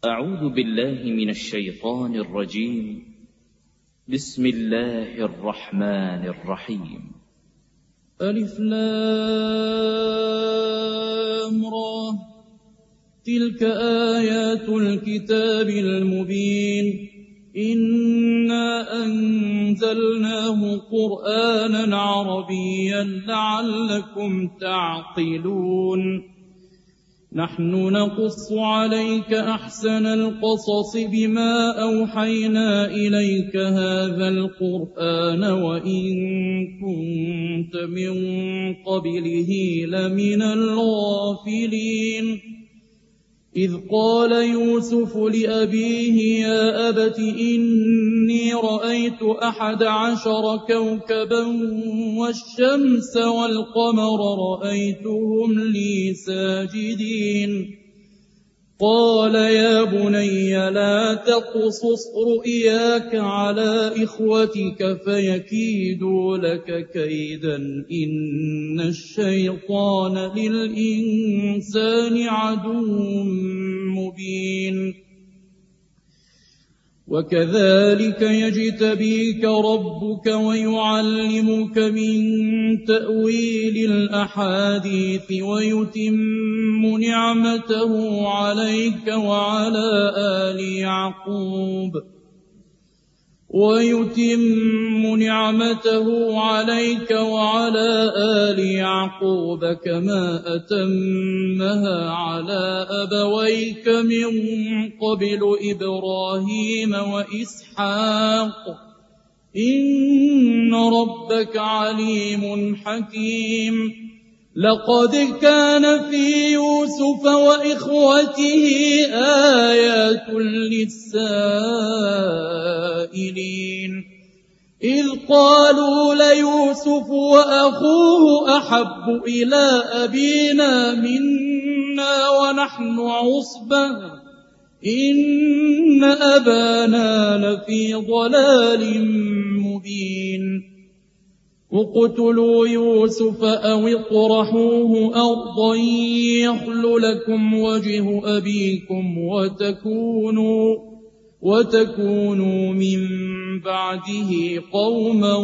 أعوذ بالله من الشيطان الرجيم. بسم الله الرحمن الرحيم. ألف لام را، تلك آيات الكتاب المبين. إنا أنزلناه قرآنا عربيا لعلكم تعقلون. نحن نقص عليك أحسن القصص بما أوحينا إليك هذا القرآن وإن كنت من قبله لمن الغافلين. إذ قال يوسف لأبيه يا أبت إني رأيت 11 كوكبا والشمس والقمر رأيتهم لي ساجدين. قال يا بني لا تقصص رؤياك على إخوتك فيكيدوا لك كيدا إن الشيطان للإنسان عدو مبين. وكذلك يجتبيك ربك ويعلمك من تأويل الأحاديث ويتم نعمته عليك وعلى آل يعقوب كما أتمها على أبويك من قبل إبراهيم وإسحاق إن ربك عليم حكيم. لقد كان في يوسف وإخوته آيات للسائلين إذ قالوا ليوسف وأخوه أحب إلى أبينا منا ونحن عصبة إن أبانا لفي ضلال مبين. اقتلوا يوسف أو اطرحوه أرضا يخل لكم وجه أبيكم وتكونوا من بعده قوما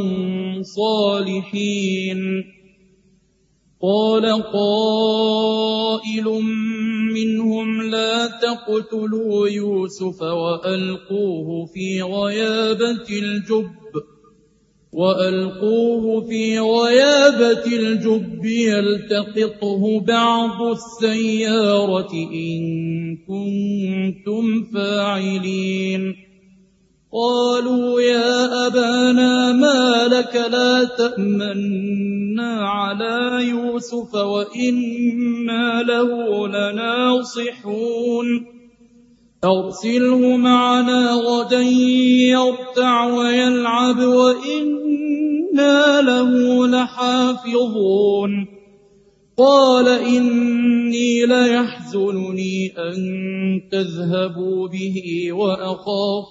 صالحين. قال قائل منهم لا تقتلوا يوسف وألقوه في غيابة الجب يلتقطه بعض السيارة إن كنتم فاعلين. قالوا يا أبانا ما لك لا تأمنا على يوسف وإنا له لناصحون. أرسله معنا غدا يرتع ويلعب وإنا له لحافظون. قال إني ليحزنني أن تذهبوا به وأخاف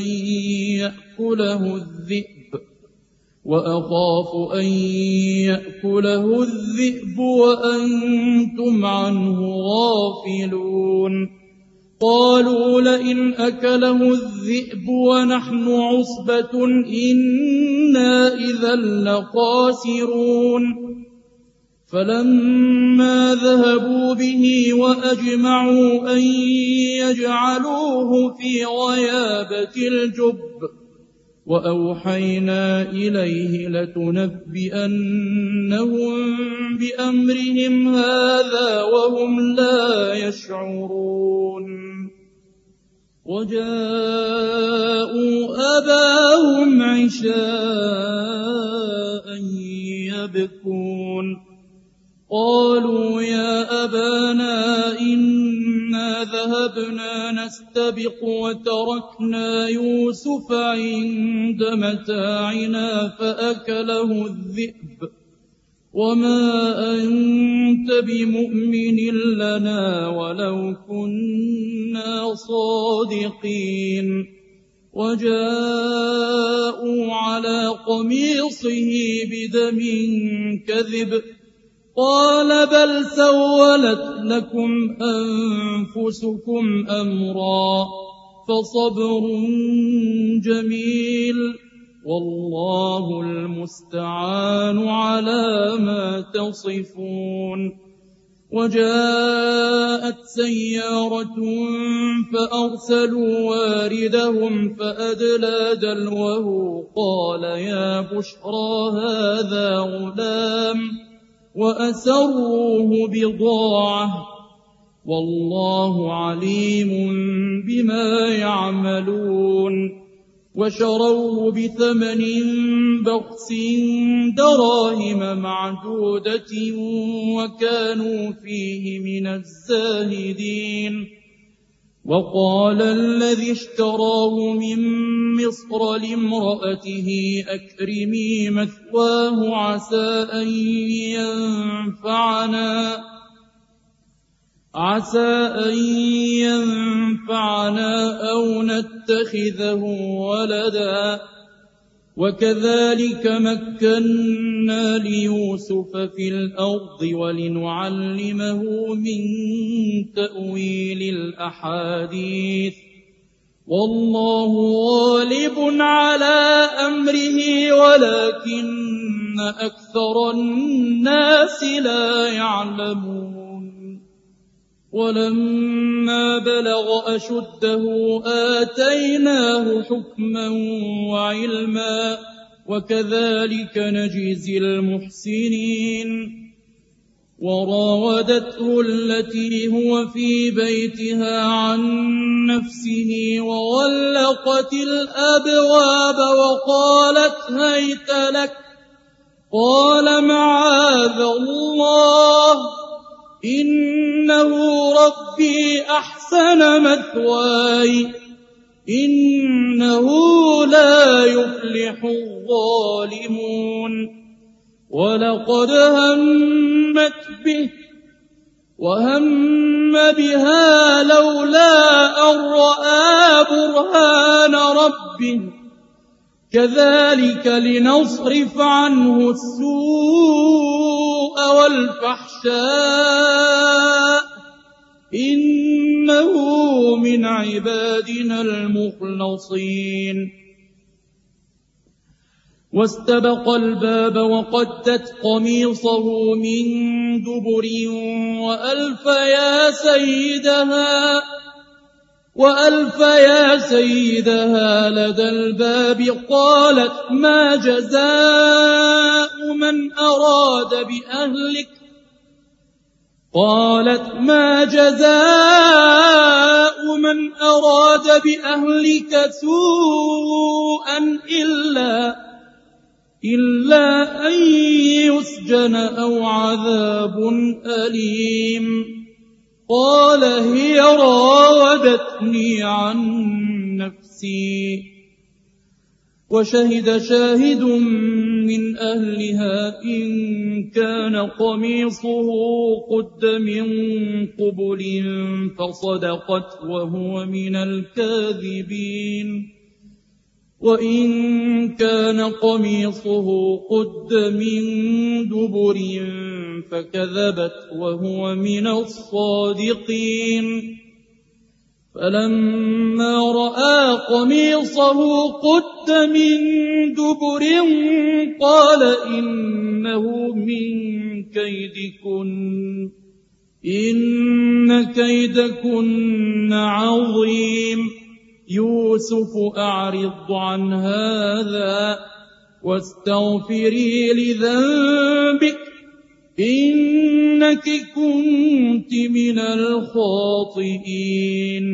أن يأكله الذئب وأنتم عنه غافلون. قالوا لئن أكله الذئب ونحن عصبة إنا إذا لخاسرون. فلما ذهبوا به وأجمعوا أن يجعلوه في غيابة الجب وأوحينا إليه لتنبئنهم بأمرهم هذا وهم لا يشعرون. وجاءوا أباهم عشاء يبكون. قالوا يا أبانا إنا ذهبنا نستبق وتركنا يوسف عند متاعنا فأكله الذئب وما أنت بمؤمن لنا ولو كنا صادقين. وجاءوا على قميصه بدم كذب قال بل سولت لكم أنفسكم أمرا فصبر جميل والله المستعان على ما تصفون. وجاءت سيارة فأرسلوا واردهم فأدلى دلوه قال يا بشرى هذا غلام وأسروه بضاعة والله عليم بما يعملون. وشروه بثمن بخس دراهم معدودة وكانوا فيه من الزاهدين. وقال الذي اشتراه من مصر لامرأته أكرمي مثواه عسى أن ينفعنا أو نتخذه ولدا وكذلك مكنا ليوسف في الأرض ولنعلمه من تأويل الأحاديث والله غالب على أمره ولكن أكثر الناس لا يعلمون. ولما بلغ أشده آتيناه حكما وعلما وكذلك نجزي المحسنين. وراودته التي هو في بيتها عن نفسه وغلقت الأبواب وقالت هيت لك قال معاذ الله إنه ربي أحسن مثواي إنه لا يفلح الظالمون. ولقد همت به وهم بها لولا أن رأى برهان ربه كذلك لنصرف عنه السوء والفحشاء إنه من عبادنا المخلصين. واستبق الباب وقدت قميصه من دبر وألف يا سيدها لدى الباب قالت ما جزاء من أراد بأهلك سوءا إلا أن يسجن أو عذاب أليم. قال هي راودتني عن نفسي. وشهد شاهد من أهلها إن كان قميصه قد من قبل فصدقت وهو من الكاذبين وإن كان قميصه قد من دبر فكذبت وهو من الصادقين. فلما رأى قميصه قد من دبر قال إنه من كيدكن إن كيدكن عظيم. يوسف أعرض عن هذا واستغفري لذنبك إنك كنت من الخاطئين.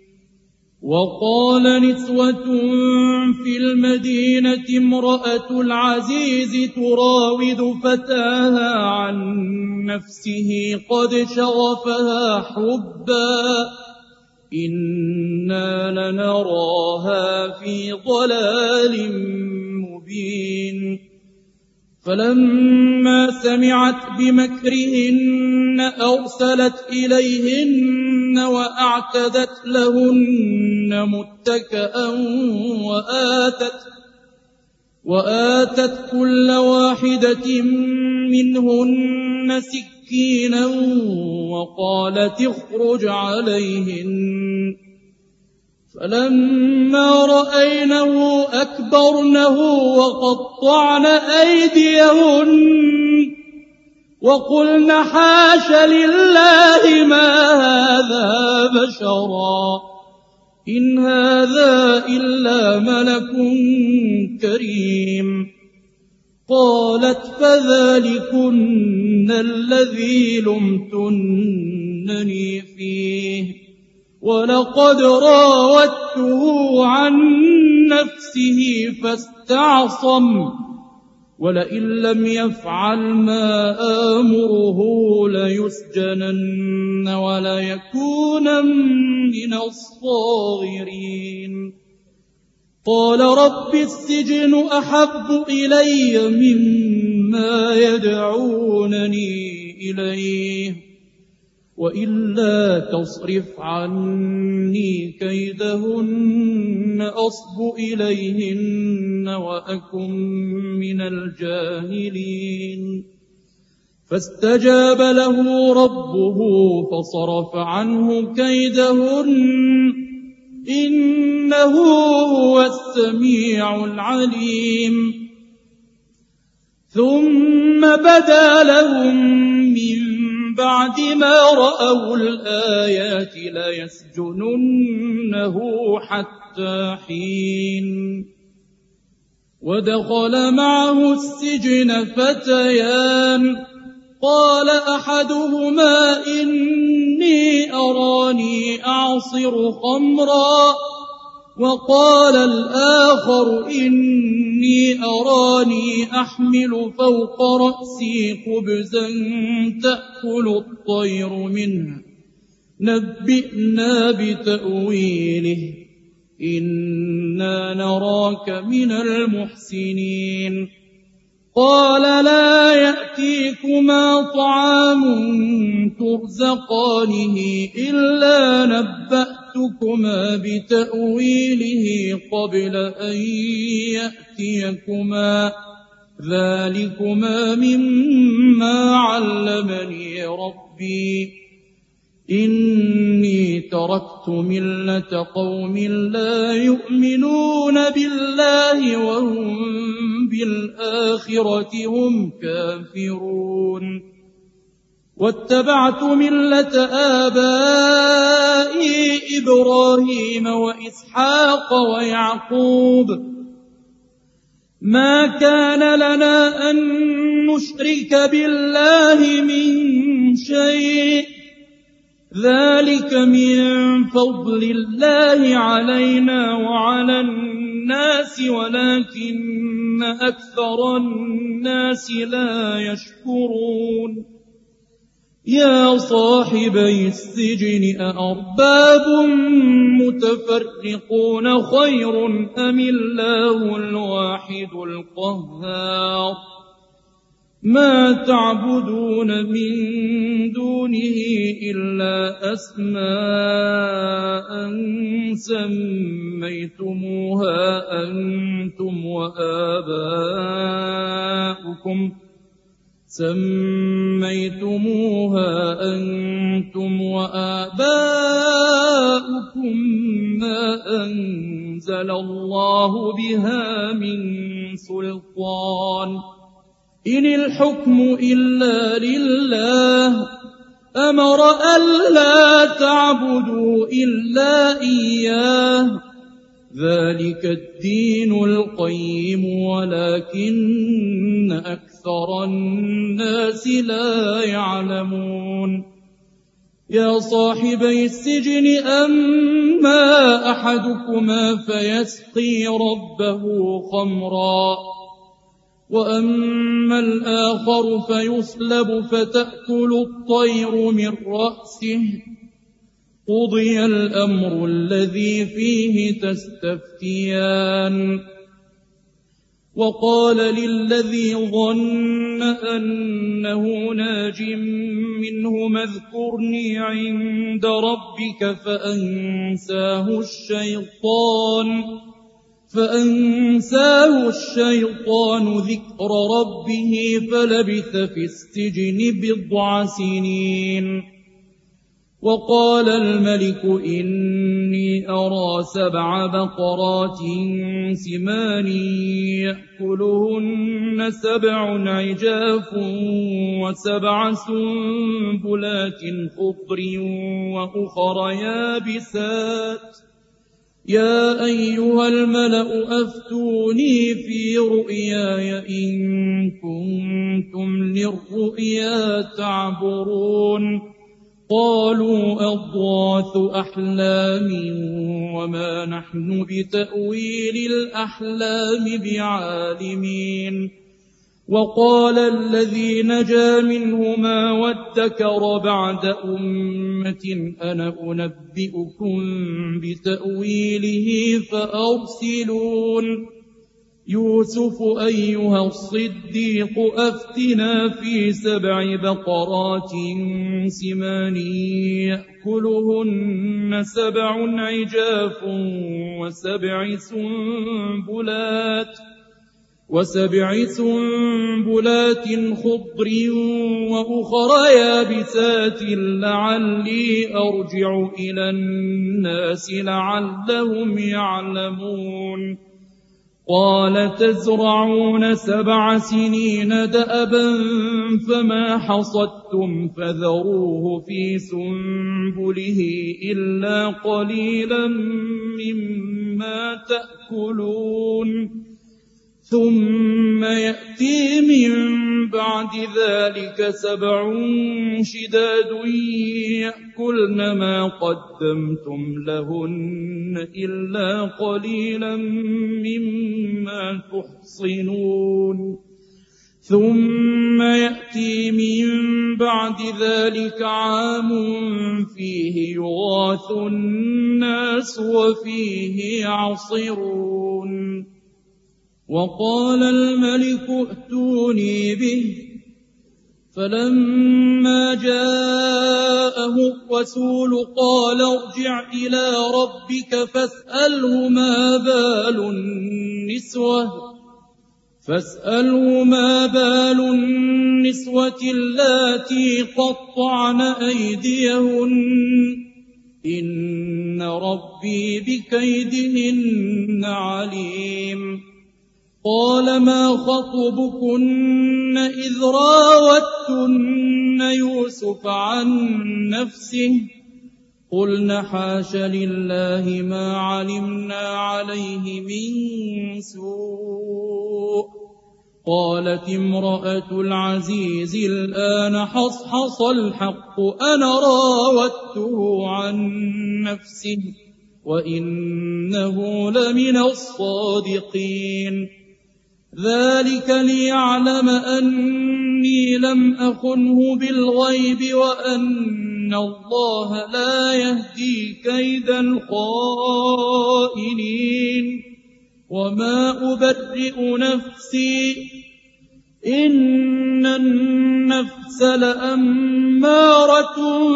وقال نسوة في المدينة امرأة العزيز تراود فتاها عن نفسه قد شغفها حبا إنا لنراها في ضلال مبين. فلما سمعت بمكرهن أرسلت إليهن وأعتدت لهن متكئا وآتت كل واحدة منهن سكينا وقالت اخرج عليهن فلما رأينه أكبرنه وقطعن أيديهن وقلن حاش لله ما هذا بشرا إن هذا إلا ملك كريم قالت فذلكن الذي لمتنني فيه ولقد راودته عن نفسه فاستعصم ولئن لم يفعل ما آمره ليسجنن وليكونن من الصاغرين قال رب السجن أحب إلي مما يدعونني إليه وإلا تصرف عني كيدهن أصب إليهن وأكن من الجاهلين فاستجاب له ربه فصرف عنه كيدهن إنه هو السميع العليم ثم بدا لهم من بعد ما رأوا الآيات ليسجننه حتى حين ودخل معه السجن فتيان قال أحدهما إني أراني أعصر خمرا وقال الآخر إني أراني أحمل فوق رأسي خبزا تأكل الطير منه نبئنا بتأويله إنا نراك من المحسنين قال لا يأتيكما طعام ترزقانه إلا نبأتكما بتأويله قبل أن يأتيكما ذلكما مما علمني ربي إني تركت ملة قوم لا يؤمنون بالله وهم بالآخرة هم كافرون واتبعت ملة آبائي إبراهيم وإسحاق ويعقوب ما كان لنا أن نشرك بالله من شيء ذلك من فضل الله علينا وعلى الناس ولكن أكثر الناس لا يشكرون يا صاحبي السجن أأرباب متفرقون خير أم الله الواحد القهار ما تعبدون من دونه إلا أسماء سميتموها أنتم وآباؤكم ما أنزل الله بها من سلطان إن الحكم إلا لله أمر ألا تعبدوا إلا إياه ذلك الدين القيم ولكن أكثر الناس لا يعلمون يا صاحبي السجن أما أحدكما فيسقي ربه خمرا وأما الآخر فيصلب فتأكل الطير من رأسه قضي الأمر الذي فيه تستفتيان وقال للذي ظن أنه ناج منه اذكرني عند ربك فأنساه الشيطان فأنساه الشيطان ذكر ربه فلبث في السجن بضع سنين. وقال الملك إني أرى 7 بقرات سمان يأكلهن 7 عجاف و7 سنبلات خضر وأخر يابسات يا أيها الملأ أفتوني في رؤياي إن كنتم للرؤيا تعبرون. قالوا أضغاث أحلام وما نحن بتأويل الأحلام بعالمين. وقال الذي نجا منهما وادكر بعد أمة أنا أنبئكم بتأويله فأرسلون. يوسف أيها الصديق أفتنا في 7 بقرات سمان يأكلهن 7 عجاف و7 سنبلات خضر وأخر يابسات لعلي أرجع إلى الناس لعلهم يعلمون. قال تزرعون 7 سنين دأبا فما حصدتم فذروه في سنبله إلا قليلا مما تأكلون. ثم يأتي من بعد ذلك 7 شداد يأكلن ما قدمتم لهن إلا قليلا مما تحصنون. ثم يأتي من بعد ذلك عام فيه يغاث الناس وفيه يعصرون. وقال الملك ائتوني به. فلما جاءه الرسول قال ارجع إلى ربك فاسأله ما بال النسوة اللاتي قطعن أيديهن إن ربي بكيدهن عليم. قال ما خطبكن إذ راوتن يوسف عن نفسه قلن حاش لله ما علمنا عليه من سوء. قالت امرأة العزيز الآن حصحص الحق أنا راودته عن نفسه وإنه لمن الصادقين. ذلك ليعلم أني لم أخنه بالغيب وأن الله لا يهدي كيد الخائنين. وما أبرئ نفسي إن النفس لأمارة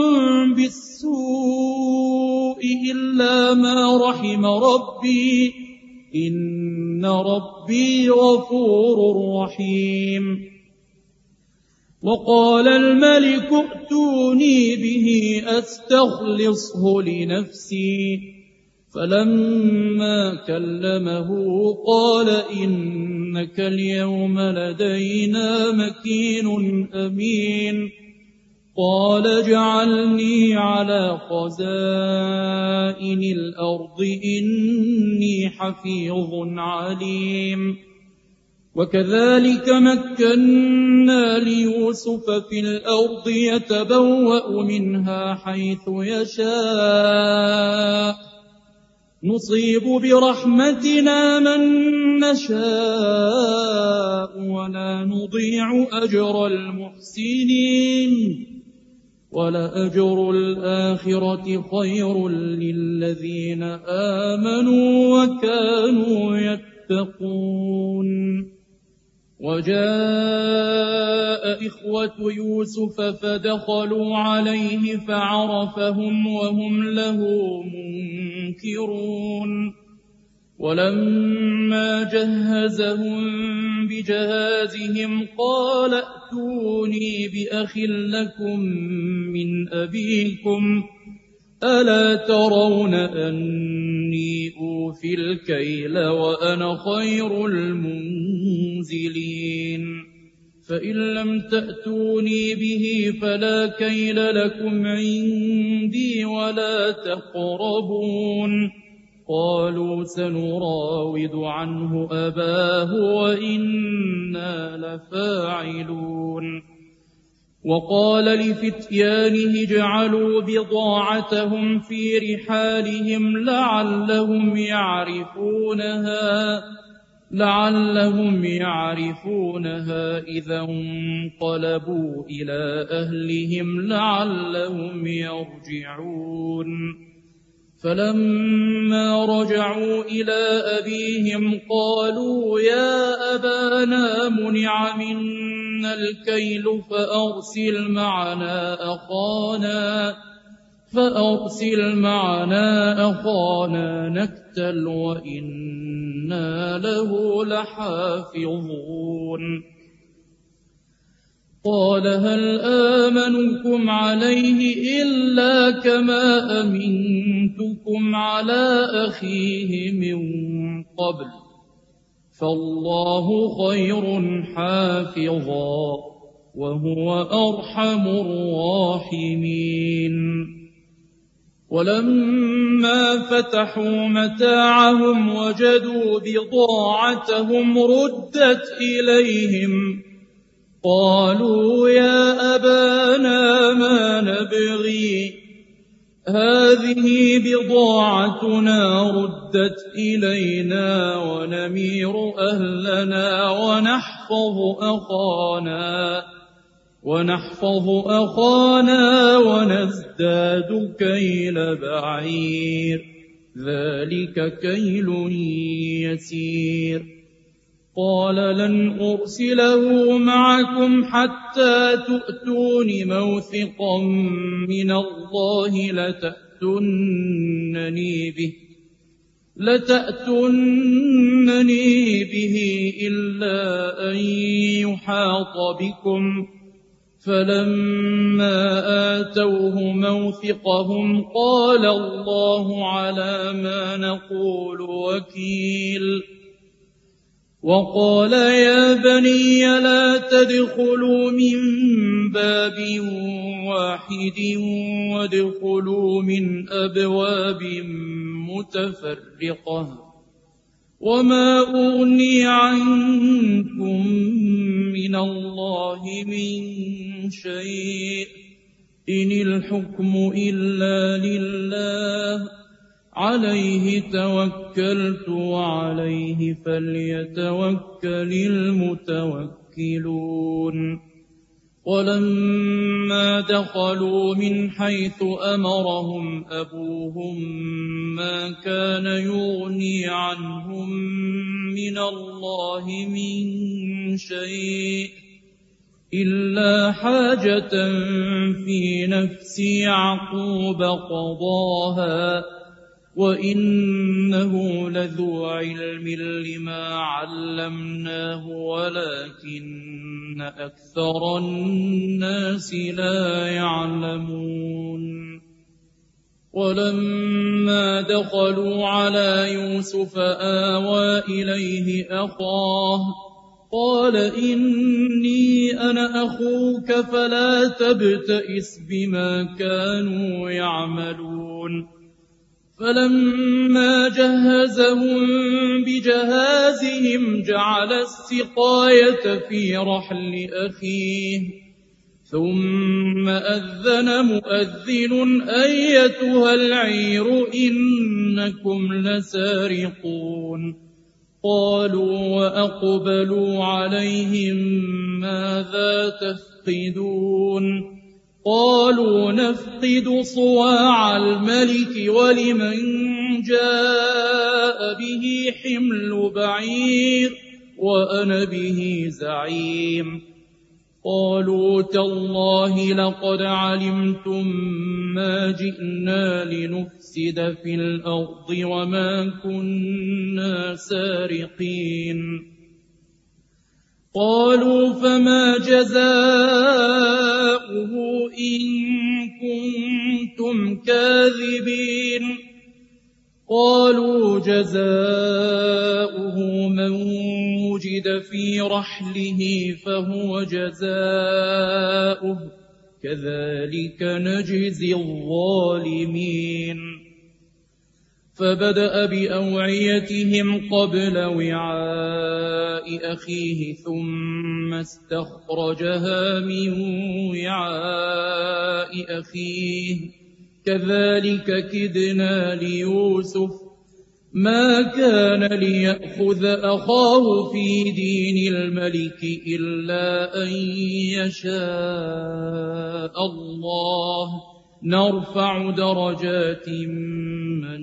بالسوء إلا ما رحم ربي إن ربي غفور رحيم. وقال الملك ائتوني به أستخلصه لنفسي. فلما كلمه قال إنك اليوم لدينا مكين أمين. قال اجعلني على خزائن الأرض إني حفيظ عليم. وكذلك مكنا ليوسف في الأرض يتبوأ منها حيث يشاء نصيب برحمتنا من نشاء ولا نضيع أجر المحسنين. ولأجر الآخرة خير للذين آمنوا وكانوا يتقون. وجاء إخوة يوسف فدخلوا عليه فعرفهم وهم له منكرون. ولما جهزهم بجهازهم قال ائتوني بأخ لكم من أبيكم ألا ترون أني أوفي الكيل وأنا خير المنزلين فإن لم تأتوني به فلا كيل لكم عندي ولا تقربون قالوا سنراود عنه أباه وإنا لفاعلون وقال لفتيانه اجعلوا بضاعتهم في رحالهم لعلهم يعرفونها إذا انقلبوا إلى أهلهم لعلهم يرجعون فلما رجعوا إلى أبيهم قالوا يا أبانا منع منا الكيل فأرسل معنا أخانا نكتل وإنا له لحافظون قال هل آمنكم عليه إلا كما أمنتكم على أخيه من قبل فالله خير حافظا وهو أرحم الراحمين ولما فتحوا متاعهم وجدوا بضاعتهم ردت إليهم قالوا يا أبانا ما نبغي هذه بضاعتنا ردت إلينا ونمير أهلنا ونحفظ أخانا ونزداد كيل بعير ذلك كيل يسير قال لن أرسله معكم حتى تؤتون موثقا من الله لتأتونني به إلا أن يحاط بكم فلما آتوه موثقهم قال الله على ما نقول وكيل وقال يا بني لا تدخلوا من باب واحد وادخلوا من أبواب متفرقة وما أغني عنكم من الله من شيء إن الحكم إلا لله عليه توكلت وعليه فليتوكل المتوكلون ولما دخلوا من حيث أمرهم أبوهم ما كان يغني عنهم من الله من شيء إلا حاجة في نفس يعقوب قضاها وإنه لذو علم لما علمناه ولكن أكثر الناس لا يعلمون ولما دخلوا على يوسف آوى إليه أخاه قال إني أنا أخوك فلا تبتئس بما كانوا يعملون فلما جهزهم بجهازهم جعل السقاية في رحل أخيه ثم أذن مؤذن أيتها العير إنكم لسارقون قالوا وأقبلوا عليهم ماذا تفقدون قالوا نفقد صواع الملك ولمن جاء به حمل بعير وأنا به زعيم قالوا تالله لقد علمتم ما جئنا لنفسد في الأرض وما كنا سارقين. قالوا فما جزاؤه إن كنتم كاذبين. قالوا جزاؤه من وجد في رحله فهو جزاؤه كذلك نجزي الظالمين. فبدأ بأوعيتهم قبل وعاء أخيه ثم استخرجها من وعاء أخيه كذلك كدنا ليوسف ما كان ليأخذ أخاه في دين الملك إلا أن يشاء الله نرفع درجات من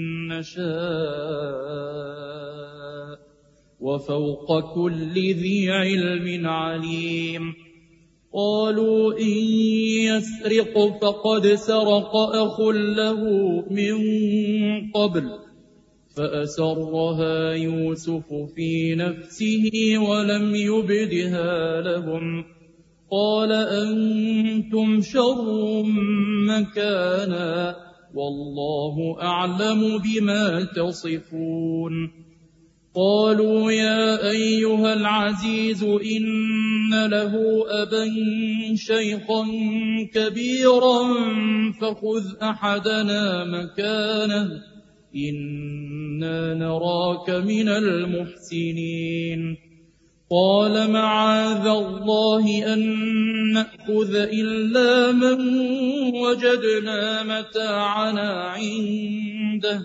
نشاء وفوق كل ذي علم عليم. قالوا إن يسرق فقد سرق أخ له من قبل فأسرها يوسف في نفسه ولم يبدها لهم. قال أنتم شر مكانا والله أعلم بما تصفون. قالوا يا أيها العزيز إن له أبا شيخا كبيرا فخذ أحدنا مكانه إنا نراك من المحسنين. قال معاذ الله أن نأخذ إلا من وجدنا متاعنا عنده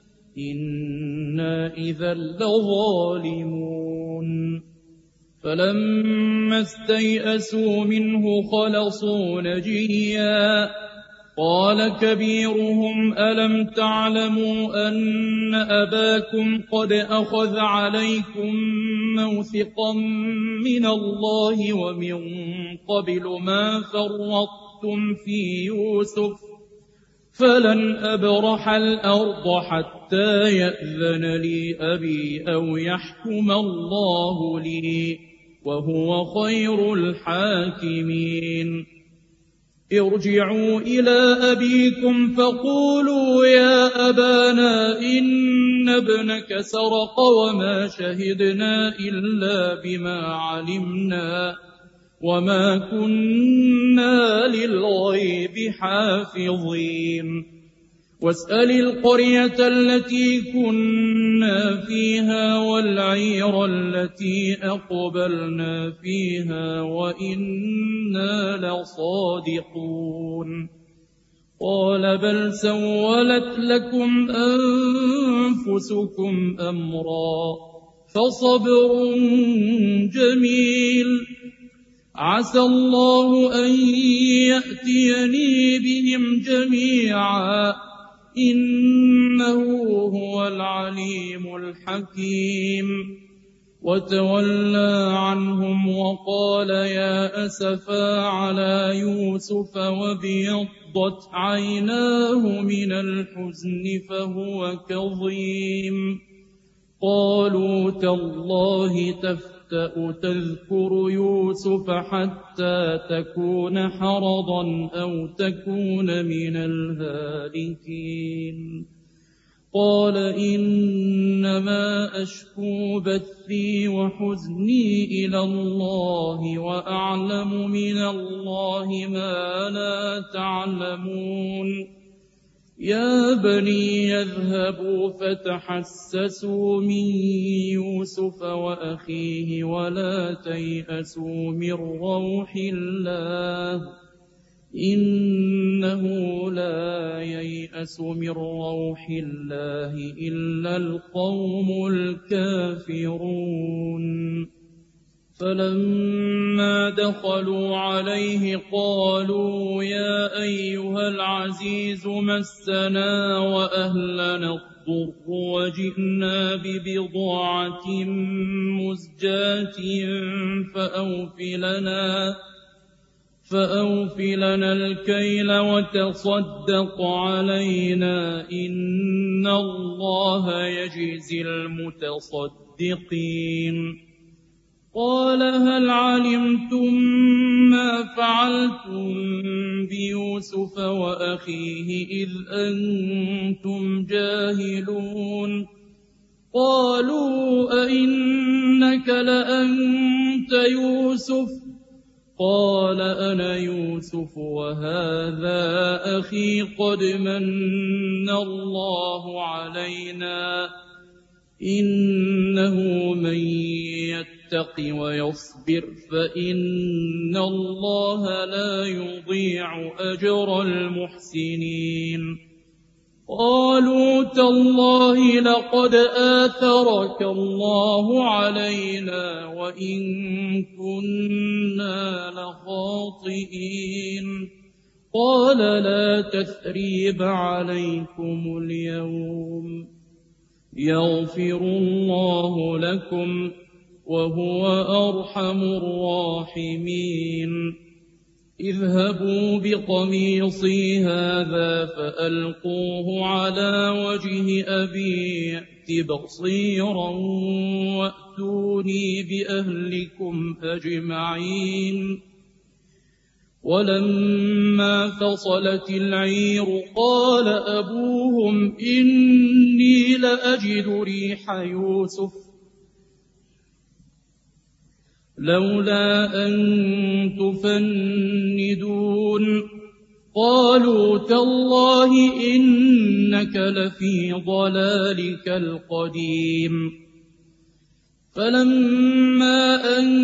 إنا إذا لظالمون. فلما استيئسوا منه خلصوا نجيا. قال كبيرهم ألم تعلموا أن أباكم قد أخذ عليكم موثقا من الله ومن قبل ما فرطتم في يوسف فلن أبرح الأرض حتى يأذن لي أبي أو يحكم الله لي وهو خير الحاكمين. ارجعوا إلى أبيكم فقولوا يا أبانا إن ابنك سرق وما شهدنا إلا بما علمنا وما كنا للغيب حافظين. واسأل القرية التي كنا فيها والعير التي أقبلنا فيها وإنا لصادقون. قال بل سولت لكم أنفسكم أمرا فصبر جميل عسى الله أن يأتيني بهم جميعا إنه هو العليم الحكيم. وتولى عنهم وقال يا أسفا على يوسف وابيضت عيناه من الحزن فهو كظيم. قالوا تالله تفتأ تذكر يوسف حتى تكون حرضا أو تكون من الهالكين. قال إنما أشكو بثي وحزني إلى الله وأعلم من الله ما لا تعلمون. يا بني يذهبوا فتحسسوا من يوسف وأخيه ولا تيأسوا من روح الله إنه لا ييأس من روح الله إلا القوم الكافرون. فلما دخلوا عليه قالوا يا أيها العزيز مسنا وأهلنا الضر وجئنا ببضاعة مزجاة فأوف لنا الكيل وتصدق علينا إن الله يجزي المتصدقين. قال هل علمتم ما فعلتم بيوسف وأخيه إذ أنتم جاهلون؟ قالوا أئنك لأنت يوسف؟ قال أنا يوسف وهذا أخي قد من الله علينا إنه من يتق ويصبر فإن الله لا يضيع أجر المحسنين. قالوا تالله لقد آثرك الله علينا وإن كنا لخاطئين. قال لا تثريب عليكم اليوم يغفر الله لكم وهو أرحم الراحمين. اذهبوا بقميصي هذا فألقوه على وجه أبي يأت بصيرا وأتوني بأهلكم أجمعين. ولما فصلت العير قال أبوهم إني لأجد ريح يوسف لولا أن تفندون. قالوا تالله إنك لفي ضلالك القديم. فلما أن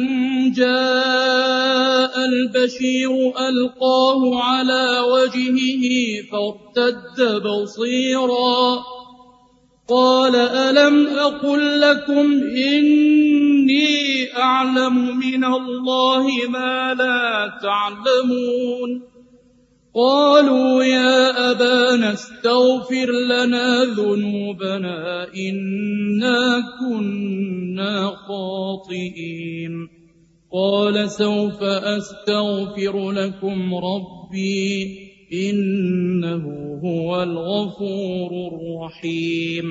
جاء البشير ألقاه على وجهه فارتد بصيرا قال ألم أقل لكم إني أعلم من الله ما لا تعلمون. قالوا يا أبانا استغفر لنا ذنوبنا إنا كنا خاطئين. قال سوف أستغفر لكم ربي إنه هو الغفور الرحيم.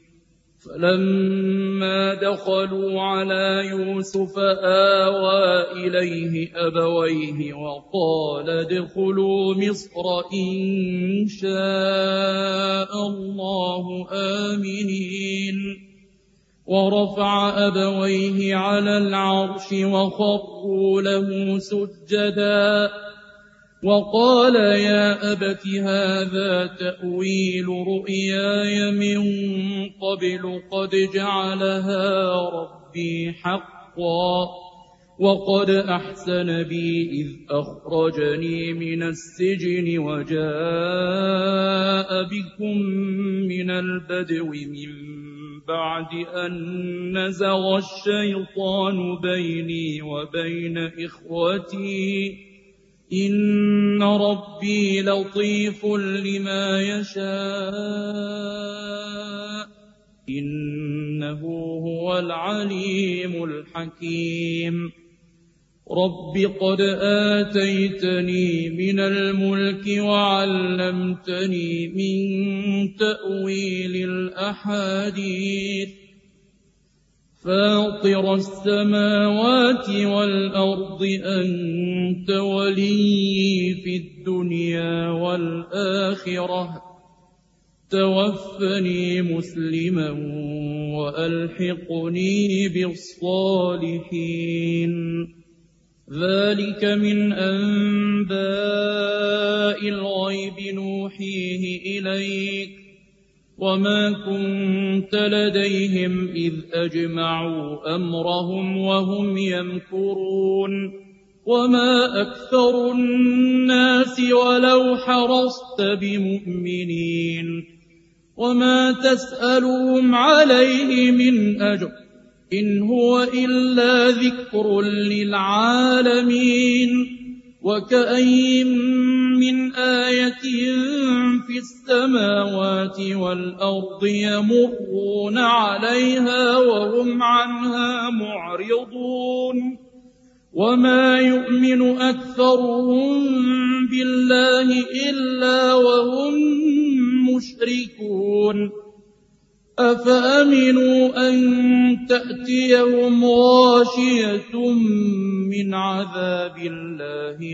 فلما دخلوا على يوسف آوى إليه أبويه وقال ادخلوا مصر إن شاء الله آمنين. ورفع أبويه على العرش وخروا له سجدا وقال يا أبت هذا تأويل رؤياي من قبل قد جعلها ربي حقا وقد أحسن بي إذ أخرجني من السجن وجاء بكم من البدو من بعد أن نزغ الشيطان بيني وبين إخوتي إن ربي لطيف لما يشاء إنه هو العليم الحكيم. رب قد آتيتني من الملك وعلمتني من تأويل الأحاديث فاطر السماوات والأرض أنت ولي في الدنيا والآخرة توفني مسلما وألحقني بالصالحين. ذلك من أنباء الغيب نوحيه إليك وما كنت لديهم إذ أجمعوا أمرهم وهم يمكرون. وما أكثر الناس ولو حرصت بمؤمنين وما تسألهم عليه من أجر إن هو إلا ذكر للعالمين. وكأين من آية في السماوات والأرض يمرون عليها وهم عنها معرضون وما يؤمن أكثرهم بالله إلا وهم مشركون أفأمنوا أن تأتيهم غاشية من عذاب الله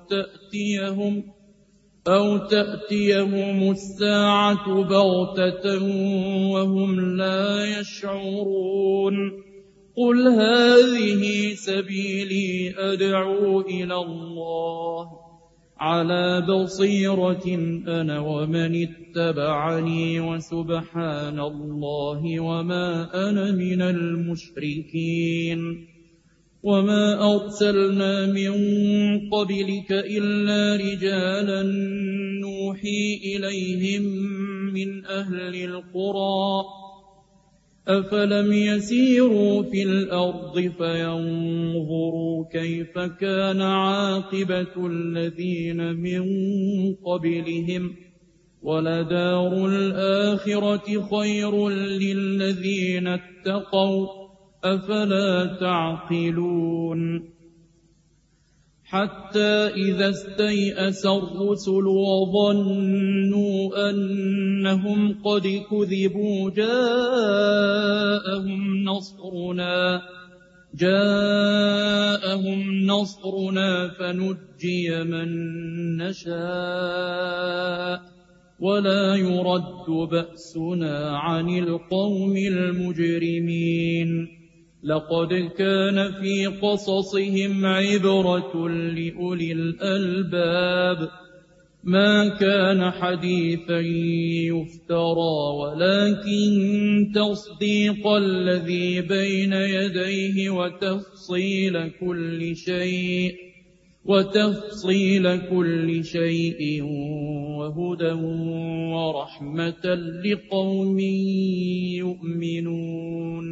أو تأتيهم الساعة بغتة وهم لا يشعرون قل هذه سبيلي أدعو إلى الله على بصيرة أنا ومن اتبعني وسبحان الله وما أنا من المشركين وما أرسلنا من قبلك إلا رجالا نوحي إليهم من أهل القرى أفلم يسيروا في الأرض فينظروا كيف كان عاقبة الذين من قبلهم ولدار الآخرة خير للذين اتقوا أفلا تعقلون حتى إذا استيأس الرسل وظنوا أنهم قد كذبوا جاءهم نصرنا فنجي من نشاء ولا يرد بأسنا عن القوم المجرمين لقد كان في قصصهم عبرة لأولي الألباب ما كان حديثا يفترى ولكن تصديق الذي بين يديه وتفصيل كل شيء وهدى ورحمة لقوم يؤمنون